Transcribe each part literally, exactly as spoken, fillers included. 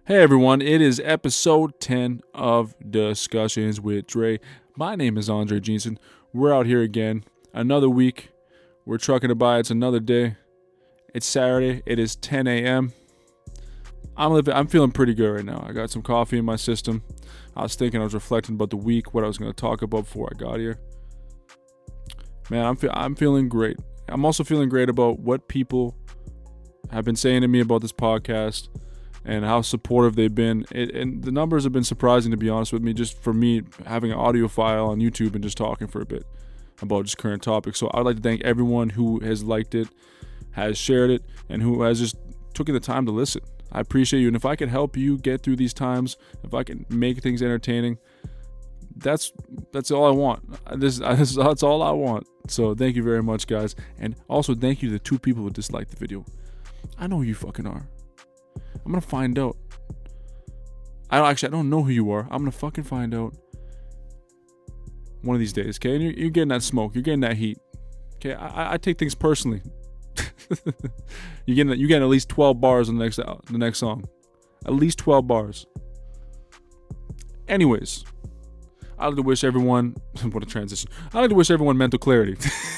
Hey everyone, it is episode ten of Discussions with Dre. My name is Andre Jeanson. We're out here again. Another week. We're trucking it by. It's another day. It's Saturday. It is ten a.m. I'm living, I'm feeling pretty good right now. I got some coffee in my system. I was thinking, I was reflecting about the week, what I was going to talk about before I got here. Man, I'm fe- I'm feeling great. I'm also feeling great about what people have been saying to me about this podcast and how supportive they've been. It, and the numbers have been surprising, to be honest with me, just for me having an audio file on YouTube and just talking for a bit about just current topics. So I'd like to thank everyone who has liked it, has shared it, and who has just taken the time to listen. I appreciate you. And if I can help you get through these times, if I can make things entertaining, that's that's all I want. This, this that's all I want. So thank you very much, guys. And also thank you to the two people who disliked the video. I know who you fucking are. I'm gonna find out. I don't actually I don't know who you are. I'm gonna fucking find out one of these days, okay? And you're, you're getting that smoke, you're getting that heat. Okay, I, I take things personally. you're getting you getting at least twelve bars on the next the next song. At least twelve bars. Anyways, I'd like to wish everyone what a transition. I'd like to wish everyone mental clarity.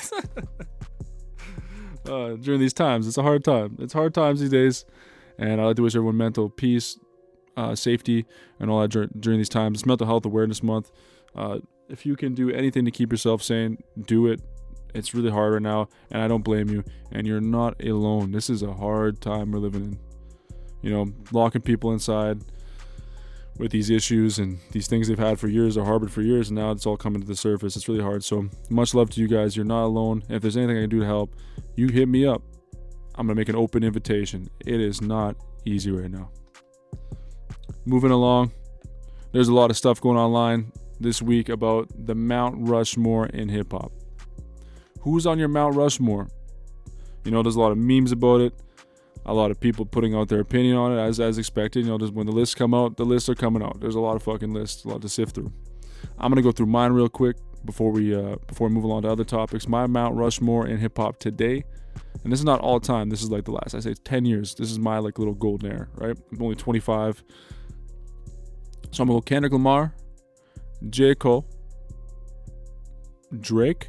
uh, during these times. It's a hard time. It's hard times these days. And I'd like to wish everyone mental peace, uh, safety, and all that dur- during these times. It's Mental Health Awareness Month. Uh, if you can do anything to keep yourself sane, do it. It's really hard right now, and I don't blame you. And you're not alone. This is a hard time we're living in. You know, locking people inside with these issues and these things they've had for years or harbored for years, and now it's all coming to the surface. It's really hard. So much love to you guys. You're not alone. And if there's anything I can do to help, you hit me up. I'm going to make an open invitation. It is not easy right now. Moving along, there's a lot of stuff going online this week about the Mount Rushmore in hip-hop. Who's on your Mount Rushmore? You know, there's a lot of memes about it. A lot of people putting out their opinion on it as as expected. You know, just when the lists come out, the lists are coming out. There's a lot of fucking lists, a lot to sift through. I'm going to go through mine real quick before we, uh, before we move along to other topics. My Mount Rushmore in hip-hop today. And this is not all time. This is like the last, I say, ten years. This is my like little golden era, right? I'm only twenty-five. So I'm going to go Kendrick Lamar, J. Cole, Drake,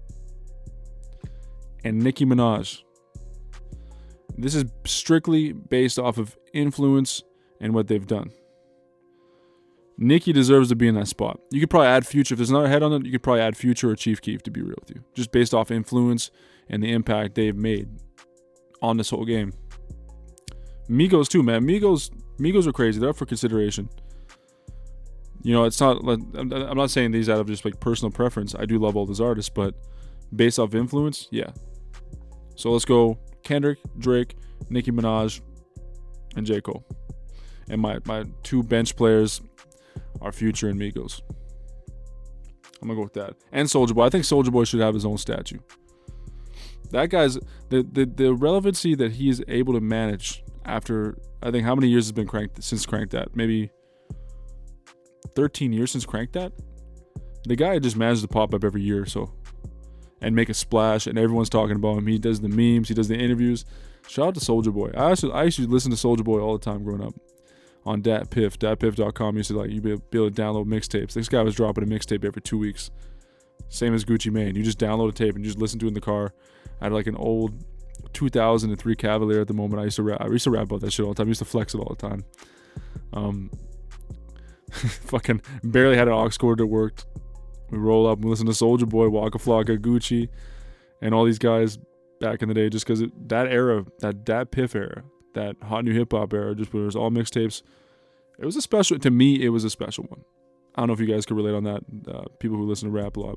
and Nicki Minaj. This is strictly based off of influence and what they've done. Nicki deserves to be in that spot. You could probably add Future. If there's another head on it, you could probably add Future or Chief Keef, to be real with you. Just based off influence and the impact they've made on this whole game. Migos too, man. Migos Migos are crazy. They're up for consideration. You know, it's not, I'm not saying these out of just like personal preference. I do love all those artists, but based off influence, yeah. So let's go Kendrick, Drake, Nicki Minaj, and J. Cole. And my, my two bench players are Future and Migos. I'm gonna go with that. And Soulja Boy. I think Soulja Boy should have his own statue. That guy's the, the the relevancy that he is able to manage after, I think, how many years has been cranked since Crank That? Maybe thirteen years since Crank That? The guy just manages to pop up every year or so and make a splash, and everyone's talking about him. He does the memes, he does the interviews. Shout out to Soulja Boy. I actually I used to listen to Soulja Boy all the time growing up on DatPiff. DatPiff dot com used to like you be able to download mixtapes. This guy was dropping a mixtape every two weeks. Same as Gucci Mane. You just download a tape and you just listen to it in the car. I had like an old two thousand three Cavalier at the moment. I used to rap. I used to rap about that shit all the time. I used to flex it all the time. Um, fucking barely had an aux cord that worked. We roll up and listen to Soulja Boy, Waka Flocka, Gucci, and all these guys back in the day. Just because that era, that that Piff era, that hot new hip hop era, just where it was all mixtapes. It was a special. To me, it was a special one. I don't know if you guys could relate on that. Uh, people who listen to rap a lot.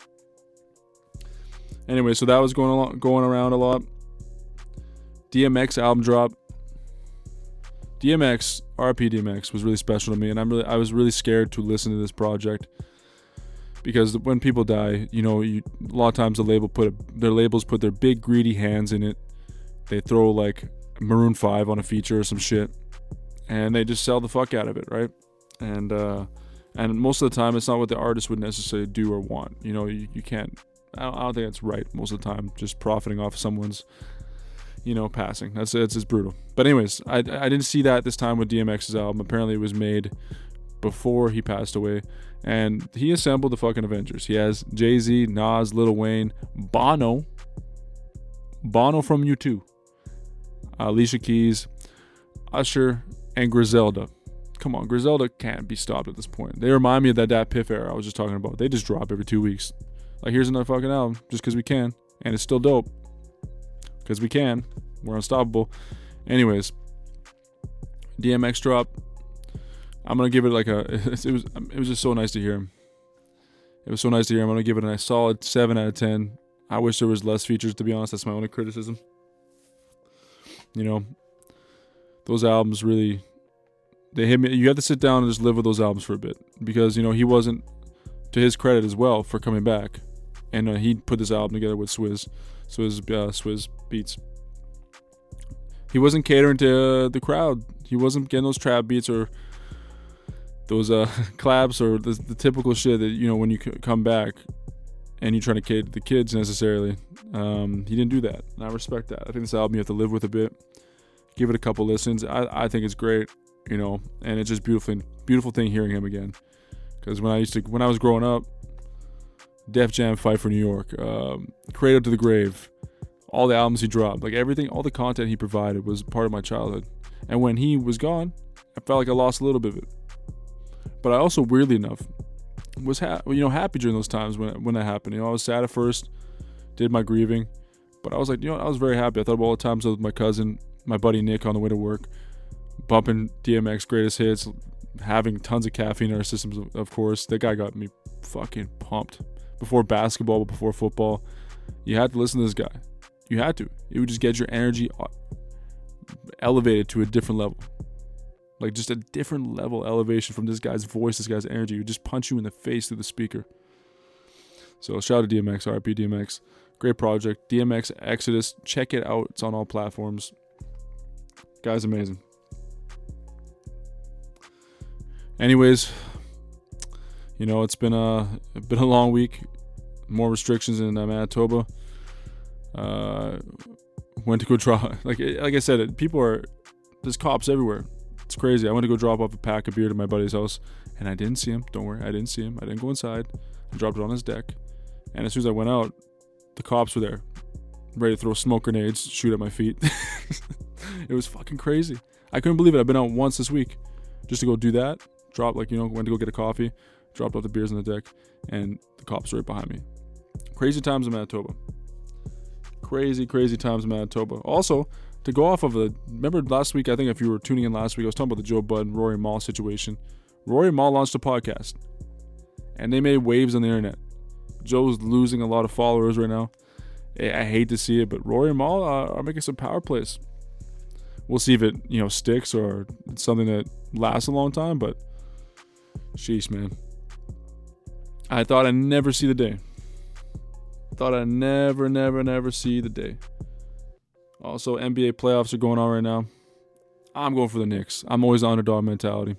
Anyway, so that was going along, going around a lot. D M X album drop. D M X, R I P D M X was really special to me, and I'm really, I was really scared to listen to this project because when people die, you know, you, a lot of times the label put a, their labels put their big greedy hands in it. They throw like Maroon five on a feature or some shit, and they just sell the fuck out of it, right? And uh, and most of the time, it's not what the artist would necessarily do or want. You know, you, you can't. I don't, I don't think that's right most of the time. Just profiting off someone's, you know, passing. That's it's just brutal. But anyways, I I didn't see that this time with D M X's album. Apparently, it was made before he passed away, and he assembled the fucking Avengers. He has Jay-Z, Nas, Lil Wayne, Bono, Bono from U two, uh, Alicia Keys, Usher, and Griselda. Come on, Griselda can't be stopped at this point. They remind me of that Dat Piff era I was just talking about. They just drop every two weeks. Like, here's another fucking album, just because we can, and it's still dope. Because we can. We're unstoppable. Anyways, D M X drop. I'm gonna give it like a. It was. It was just so nice to hear him. It was so nice to hear him. I'm gonna give it a nice solid seven out of ten. I wish there was less features. To be honest, that's my only criticism. You know, those albums really. They hit me. You have to sit down and just live with those albums for a bit, because you know he wasn't, to his credit as well, for coming back, and uh, he put this album together with Swizz, Swizz, uh, Swizz Beatz. He wasn't catering to uh, the crowd. He wasn't getting those trap beats or those uh, claps or the, the typical shit that, you know, when you c- come back and you're trying to cater to the kids necessarily. Um, he didn't do that, and I respect that. I think this album you have to live with a bit. Give it a couple listens. I, I think it's great, you know, and it's just beautiful, beautiful thing hearing him again. Because when I used to, when I was growing up, Def Jam, Fight for New York, um, Cradle to the Grave, all the albums he dropped, like everything, all the content he provided was part of my childhood. And when he was gone, I felt like I lost a little bit of it. But I also, weirdly enough, was ha- you know happy during those times when when that happened. You know, I was sad at first, did my grieving, but I was like, you know, I was very happy. I thought about all the times I was with my cousin, my buddy Nick, on the way to work, bumping D M X greatest hits, having tons of caffeine in our systems. Of course, that guy got me fucking pumped. Before basketball, but before football, you had to listen to this guy. You had to. It would just get your energy elevated to a different level. Like just a different level elevation from this guy's voice, this guy's energy. It would just punch you in the face through the speaker. So shout out to D M X, R I P D M X. Great project. D M X Exodus. Check it out. It's on all platforms. Guy's amazing. Anyways, you know, it's been a, been a long week. More restrictions in uh, Manitoba. Uh, went to go draw. Like like I said, people are, there's cops everywhere. It's crazy. I went to go drop off a pack of beer to my buddy's house, and I didn't see him. Don't worry, I didn't see him. I didn't go inside. I dropped it on his deck, and as soon as I went out, the cops were there, ready to throw smoke grenades, shoot at my feet. It was fucking crazy. I couldn't believe it. I've been out once this week just to go do that. Drop, like, you know, went to go get a coffee, dropped off the beers on the deck, and the cops were right behind me. Crazy times in Manitoba. Crazy, crazy times in Manitoba. Also, to go off of the, remember last week, I think if you were tuning in last week, I was talking about the Joe Budden, Rory Mal situation. Rory Mal launched a podcast, and they made waves on the internet. Joe's losing a lot of followers right now. I hate to see it, but Rory and Mal uh, are making some power plays. We'll see if it, you know, sticks or it's something that lasts a long time, but sheesh, man. I thought I'd never see the day. Thought I'd never, never, never see the day. Also, N B A playoffs are going on right now. I'm going for the Knicks. I'm always underdog mentality.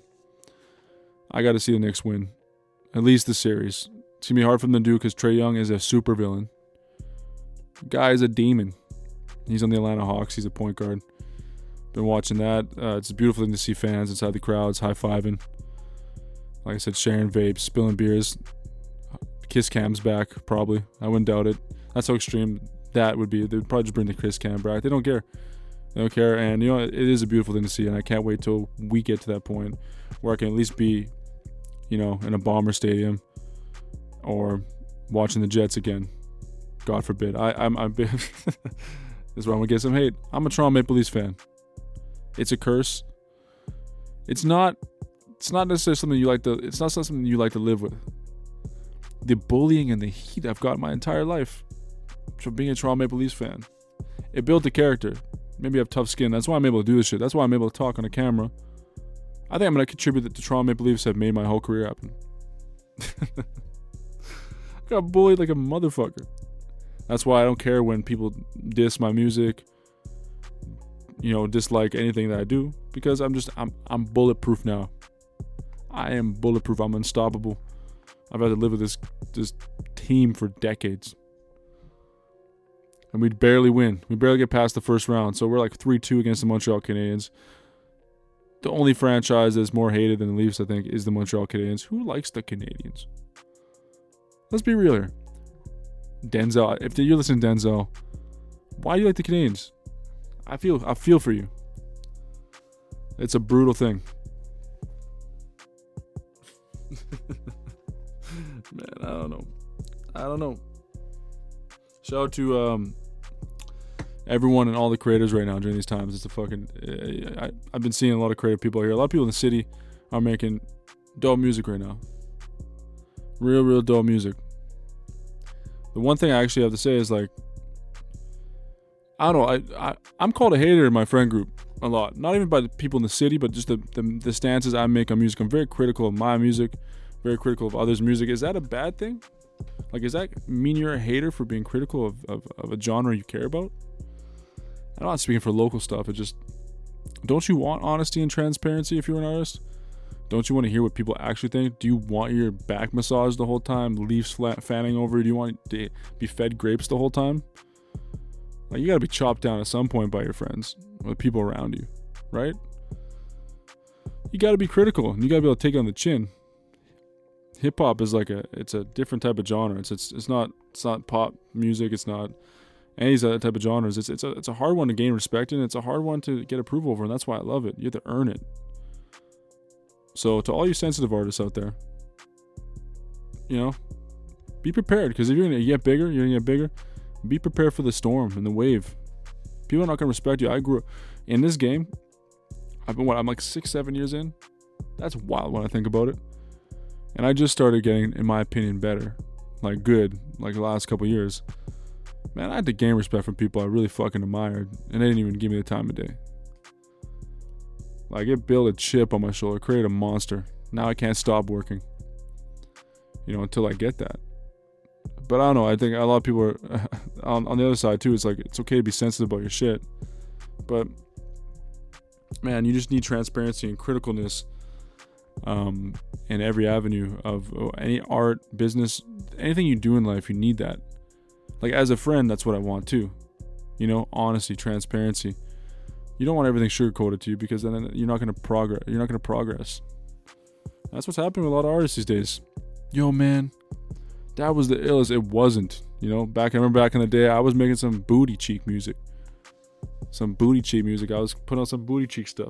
I got to see the Knicks win. At least the series. It's going to be hard for them to do because Trae Young is a super villain. The guy is a demon. He's on the Atlanta Hawks. He's a point guard. Been watching that. Uh, it's a beautiful thing to see fans inside the crowds high-fiving. Like I said, sharing vapes, spilling beers. Kiss cam's back, probably. I wouldn't doubt it. That's how extreme that would be. They would probably just bring the Kiss cam back. They don't care. They don't care. And, you know, it is a beautiful thing to see. And I can't wait till we get to that point where I can at least be, you know, in a Bomber Stadium or watching the Jets again. God forbid. I, I'm, I'm this is where I'm going to get some hate. I'm a Toronto Maple Leafs fan. It's a curse. It's not, it's not necessarily something you like to, it's not something you like to live with. The bullying and the heat I've got my entire life from being a Toronto Maple Leafs fan. It built a character. Maybe I have tough skin. That's why I'm able to do this shit. That's why I'm able to talk on a camera. I think I'm going to contribute that the Toronto Maple Leafs have made my whole career happen. I got bullied like a motherfucker. That's why I don't care when people diss my music, you know, dislike anything that I do, because I'm just, I'm, I'm bulletproof now. I am bulletproof. I'm unstoppable. I've had to live with this, this team for decades. and we'd barely win. We barely get past the first round. So we're like three two against the Montreal Canadiens. The only franchise that's more hated than the Leafs, I think, is the Montreal Canadiens. Who likes the Canadiens? Let's be real here. Denzel, if you're listening to Denzel, why do you like the Canadiens? I feel, I feel for you. It's a brutal thing. Man, I don't know. I don't know. Shout out to um, everyone and all the creators right now during these times. It's a fucking. Uh, I, I've been seeing a lot of creative people here. A lot of people in the city are making dope music right now. Real, real dope music. The one thing I actually have to say is like, I don't know. I, I I'm called a hater in my friend group a lot. Not even by the people in the city, but just the the, the stances I make on music. I'm very critical of my music. Very critical of others' music. Is that a bad thing? Like, does that mean you're a hater for being critical of, of, of a genre you care about? I'm not speaking for local stuff. It's just, don't you want honesty and transparency if you're an artist? Don't you want to hear what people actually think? Do you want your back massaged the whole time? Leafs flat fanning over? Do you want to be fed grapes the whole time? Like, you got to be chopped down at some point by your friends or the people around you, right? You got to be critical, and you got to be able to take it on the chin. Hip hop is like a, it's a different type of genre. It's it's it's not it's not pop music. It's not any of these other type of genres. It's it's a it's a hard one to gain respect in. It's a hard one to get approval over, and that's why I love it. You have to earn it. So to all you sensitive artists out there, you know, be prepared, because if you're gonna get bigger, you're gonna get bigger. Be prepared for the storm and the wave. People are not gonna respect you. I grew up in this game. I've been what I'm like six seven years in. That's wild when I think about it. And I just started getting, in my opinion, better. Like, good. Like, the last couple years. Man, I had to gain respect from people I really fucking admired. And they didn't even give me the time of day. Like, it built a chip on my shoulder. Created a monster. Now I can't stop working. You know, until I get that. But I don't know. I think a lot of people are... on, on the other side, too, it's like, it's okay to be sensitive about your shit. But, man, you just need transparency and criticalness. Um, in every avenue of any art, business, anything you do in life, you need that. Like, as a friend, that's what I want too. You know, honesty, transparency. You don't want everything sugar-coated to you, because then you're not going to progress. You're not going to progress. That's what's happening with a lot of artists these days. Yo, man, that was the illest. It wasn't. You know, back I remember back in the day, I was making some booty cheek music. Some booty cheek music. I was putting on some booty cheek stuff.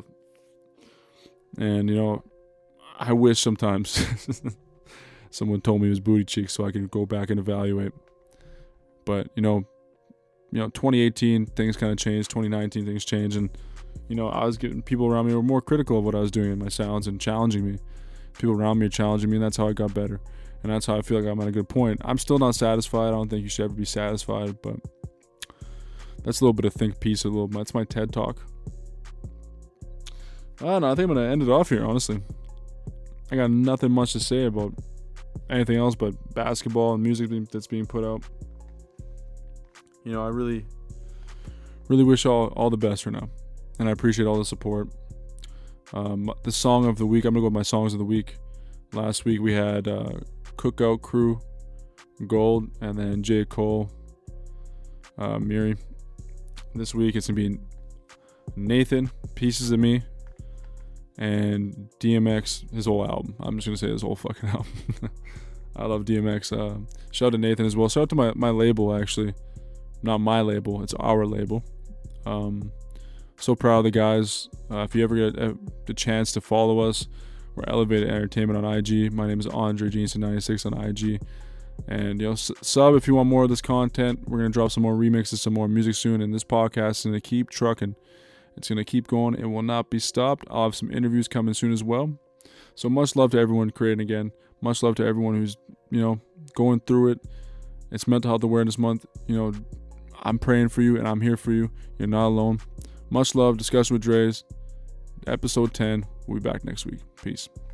And, you know, I wish sometimes someone told me it was booty cheeks so I could go back and evaluate. But, you know, you know, twenty eighteen, things kind of changed. twenty nineteen, things changed. And, you know, I was getting people around me were more critical of what I was doing in my sounds and challenging me. People around me are challenging me, and that's how I got better. And that's how I feel like I'm at a good point. I'm still not satisfied. I don't think you should ever be satisfied. But that's a little bit of think piece. A little. That's my TED Talk. I don't know. I think I'm going to end it off here, honestly. I got nothing much to say about anything else but basketball and music that's being put out. You know, I really, really wish all, all the best right now. And I appreciate all the support. Um, the song of the week, I'm going to go with my songs of the week. Last week we had uh, Cookout Crew, Gold, and then J. Cole, uh, Miri. This week it's going to be Nathan, Pieces of Me, and D M X, his whole album. I'm just going to say his whole fucking album. I love D M X. Uh, shout out to Nathan as well. Shout out to my, my label, actually. Not my label. It's our label. Um, so proud of the guys. Uh, if you ever get uh, the chance to follow us, we're Elevated Entertainment on I G. My name is Andre Jeanson ninety-six on I G. And, you know, s- sub if you want more of this content. We're going to drop some more remixes, some more music soon. And this podcast is going to keep trucking. It's going to keep going. It will not be stopped. I'll have some interviews coming soon as well. So much love to everyone creating again. Much love to everyone who's, you know, going through it. It's Mental Health Awareness Month. You know, I'm praying for you and I'm here for you. You're not alone. Much love. Discussion with Dre's. Episode ten. We'll be back next week. Peace.